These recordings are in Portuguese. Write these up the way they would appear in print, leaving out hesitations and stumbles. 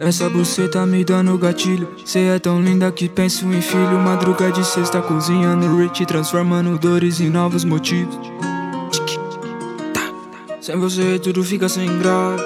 Essa buceta me dando gatilho. Cê é tão linda que penso em filho. Madruga de sexta cozinhando rich, transformando dores em novos motivos. Sem você tudo fica sem graça.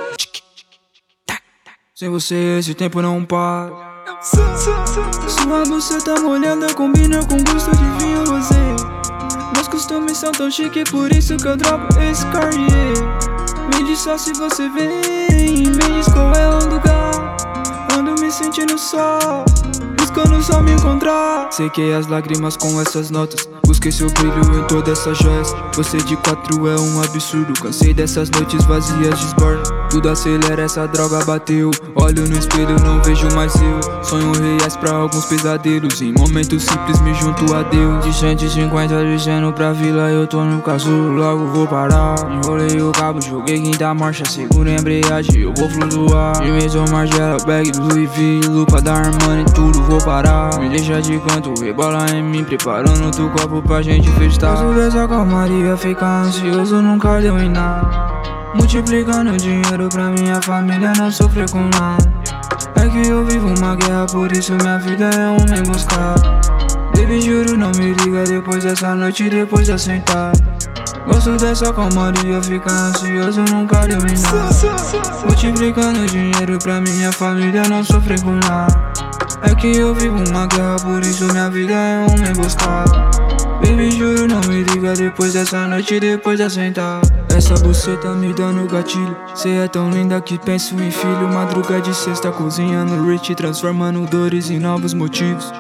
Sem você esse tempo não para. Sua buceta molhada combina com gosto de vinho rosé. Meus costumes são tão chique, por isso que eu dropo esse Cartier. Me diz só se você vem, me diz qual é o lugar. Ando me sentindo só, buscando só me encontrar. Sequei as lágrimas com essas notas, busquei seu brilho em todas essas joias. Você de 4 é um absurdo, cansei dessas noites vazias de esborna. Tudo acelera, essa droga bateu. Olho no espelho, não vejo mais eu. Sonho reais pra alguns pesadelos, em momentos simples me junto a Deus. De 150 descendo pra vila, eu tô no casulo, logo vou parar. Enrolei o cabo, joguei quinta marcha, segura a embreagem, eu vou flutuar. De Maison Margiela, bag do Louis V, lupa da Armani, tudo vou parar. Me deixa de canto, rebola em mim, preparando outro copo pra gente festar. Gosto dessa calmaria, ficar ansioso nunca deu em nada. Multiplicando dinheiro pra minha família não sofrer com nada. É que eu vivo uma guerra, por isso minha vida é uma emboscada. Baby, juro, não me liga depois dessa noite, depois da sentada. Gosto dessa calmaria, ficar ansioso nunca deu em nada. Multiplicando dinheiro pra minha família não sofrer com nada. É que eu vivo uma guerra, por isso minha vida é uma emboscada. Baby, juro, não me liga depois dessa noite, depois da sentada. Essa buceta me dando gatilho. Cê é tão linda que penso em filho. Madruga de sexta cozinhando rich, transformando dores em novos motivos.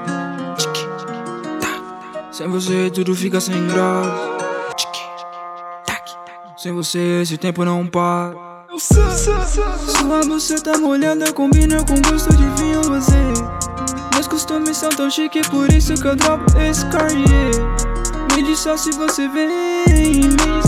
Sem você tudo fica sem graça. Sem você esse tempo não para. Sua buceta molhada combina com gosto de vinho rosé. Meus costumes são tão chique, por isso que eu dropo esse Cartier. Me diz só se você vem, me